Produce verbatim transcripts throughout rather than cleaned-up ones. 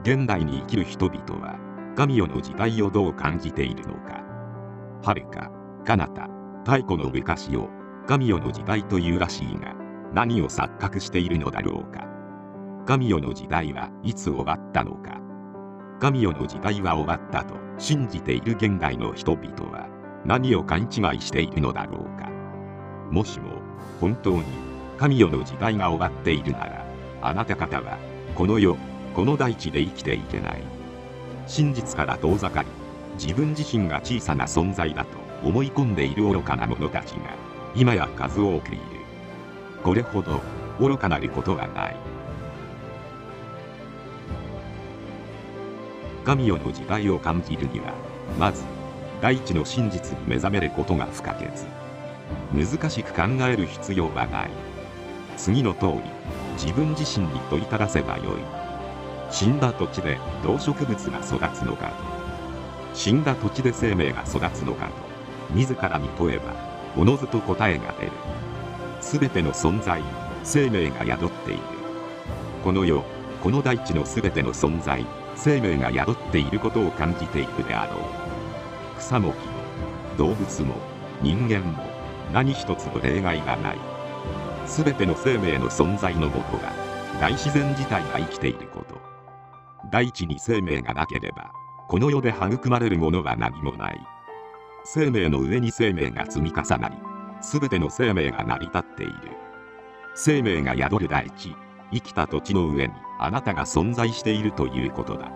現代に生きる人々は神代の時代をどう感じているのか。遥か彼方太古の昔を神代の時代というらしいが、何を錯覚しているのだろうか。神代の時代はいつ終わったのか。神代の時代は終わったと信じている現代の人々は何を勘違いしているのだろうか。もしも本当に神代の時代が終わっているなら、あなた方はこの世、この大地で生きていけない。真実から遠ざかり、自分自身が小さな存在だと思い込んでいる愚かな者たちが今や数多くいる。これほど愚かなることはない。神代の時代を感じるには、まず大地の真実に目覚めることが不可欠。難しく考える必要はない。次の通り、自分自身に問いただせばよい。死んだ土地で動植物が育つのかと、死んだ土地で生命が育つのかと、自らに問えばおのずと答えが出る。すべての存在、生命が宿っている。この世、この大地のすべての存在、生命が宿っていることを感じているであろう。草も木も動物も人間も何一つの例外がない。すべての生命の存在のもとが大自然自体が生きていること。大地に生命がなければこの世で育まれるものは何もない。生命の上に生命が積み重なり、すべての生命が成り立っている。生命が宿る大地、生きた土地の上にあなたが存在しているということだ。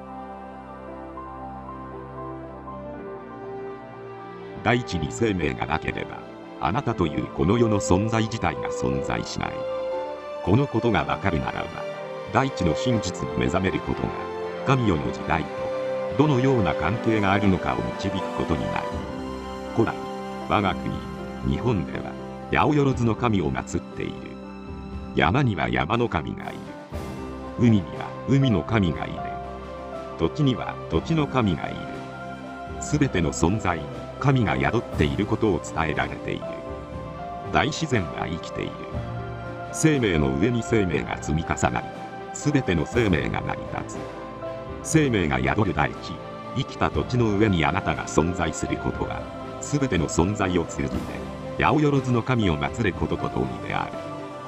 大地に生命がなければ、あなたというこの世の存在自体が存在しない。このことがわかるならば、大地の真実に目覚めることが神代の時代とどのような関係があるのかを導くことになる。古来我が国日本では八百万の神を祀っている。山には山の神がいる。海には海の神がいる。土地には土地の神がいる。すべての存在に神が宿っていることを伝えられている。大自然は生きている。生命の上に生命が積み重なり、すべての生命が成り立つ。生命が宿る大地、生きた土地の上にあなたが存在することは、すべての存在を通じて八百万の神を祀ることと同義である。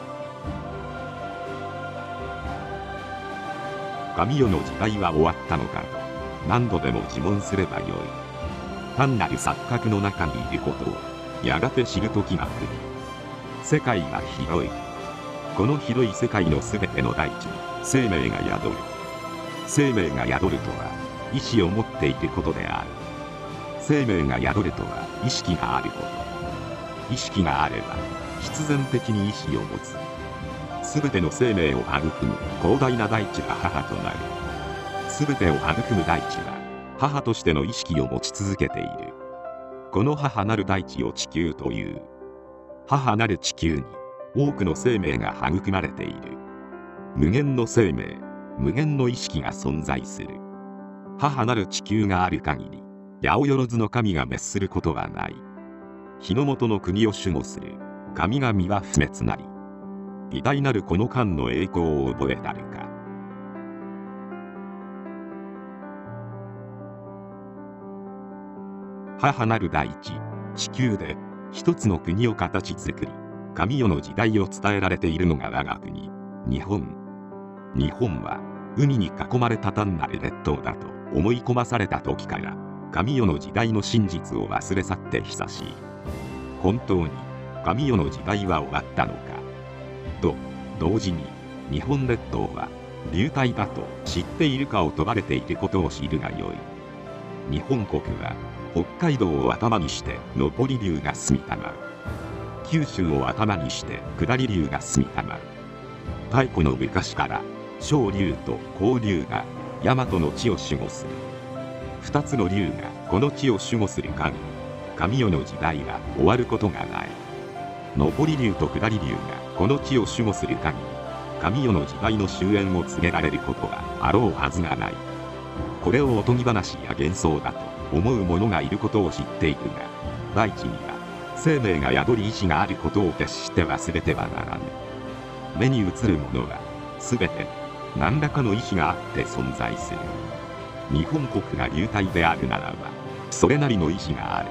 神代の時代は終わったのかと何度でも自問すればよい。単なる錯覚の中にいることをやがて知る時が来る。世界は広い。この広い世界のすべての大地に生命が宿る。生命が宿るとは意志を持っていることである。生命が宿るとは意識があること。意識があれば必然的に意志を持つ。すべての生命を育む広大な大地が母となる。すべてを育む大地は母としての意識を持ち続けている。この母なる大地を地球という。母なる地球に多くの生命が育まれている。無限の生命、無限の意識が存在する。母なる地球がある限り、八百万の神が滅することはない。日の本の国を守護する神々は不滅なり。偉大なるこの間の栄光を覚えられるか。母なる大地、地球で一つの国を形作り、神代の時代を伝えられているのが我が国、日本。日本は海に囲まれた単なる列島だと思い込まされた時から、神代の時代の真実を忘れ去って久しい。本当に神代の時代は終わったのか。と同時に日本列島は流体だと知っているかを問われていることを知るがよい。日本国は北海道を頭にして上り流が住みたまう。九州を頭にして下り流が住みたまう。太古の昔から小流と高流が大和の地を守護する。二つの流がこの地を守護する限り、神代の時代は終わることがない。上り流と下り流がこの地を守護する限り、神代の時代の終焉を告げられることはあろうはずがない。これをおとぎ話や幻想だと思う者がいることを知っているが、大地には生命が宿り意志があることを決して忘れてはならぬ。目に映るものはすべて何らかの意志があって存在する。日本国が流体であるならば、それなりの意志がある。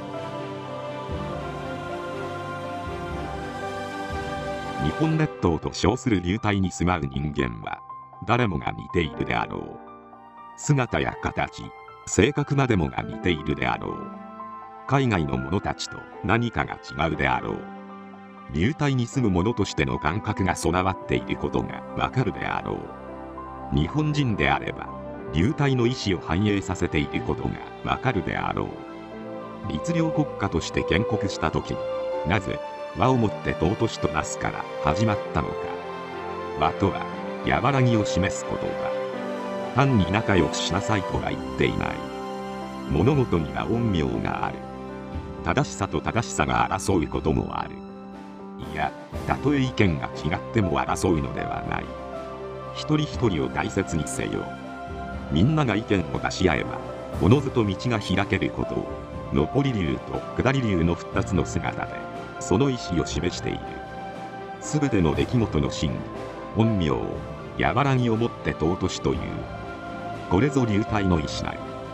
日本列島と称する流体に住まう人間は誰もが似ているであろう。姿や形、性格までもが似ているであろう。海外の者たちと何かが違うであろう。流体に住む者としての感覚が備わっていることがわかるであろう。日本人であれば流体の意志を反映させていることがわかるであろう。律令国家として建国した時になぜ和をもって尊しとなすから始まったのか。和とは和らぎを示す言葉。単に仲良くしなさいとは言っていない。物事には陰陽がある。正しさと正しさが争うこともある。いや、たとえ意見が違っても争うのではない。一人一人を大切にせよ。みんなが意見を出し合えばおのずと道が開けることを上り流と下り流の二つの姿でその意思を示している。すべての出来事の真理、陰陽、和らぎをもって尊しという。これぞ流体の意志なり。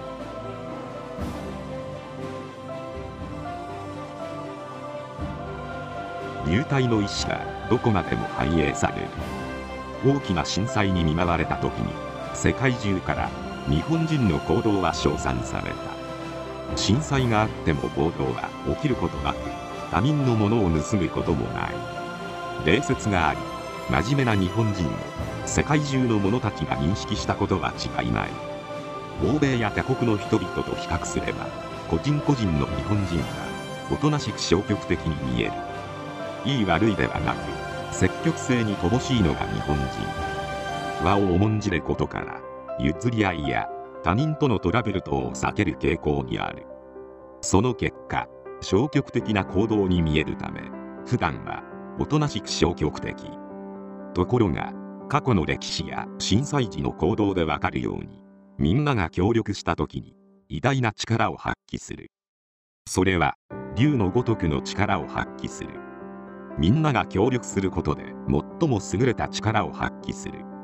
流体の意志がどこまでも反映される。大きな震災に見舞われた時に世界中から日本人の行動は称賛された。震災があっても暴動は起きることなく、他人のものを盗むこともない。礼節があり真面目な日本人を世界中の者たちが認識したことは違いない。欧米や他国の人々と比較すれば個人個人の日本人がおとなしく消極的に見える。いい悪いではなく積極性に乏しいのが日本人。和を重んじることから譲り合いや他人とのトラブル等を避ける傾向にある。その結果消極的な行動に見えるため普段はおとなしく消極的。ところが過去の歴史や震災時の行動でわかるようにみんなが協力した時に偉大な力を発揮する。それは竜のごとくの力を発揮する。みんなが協力することで最も優れた力を発揮する。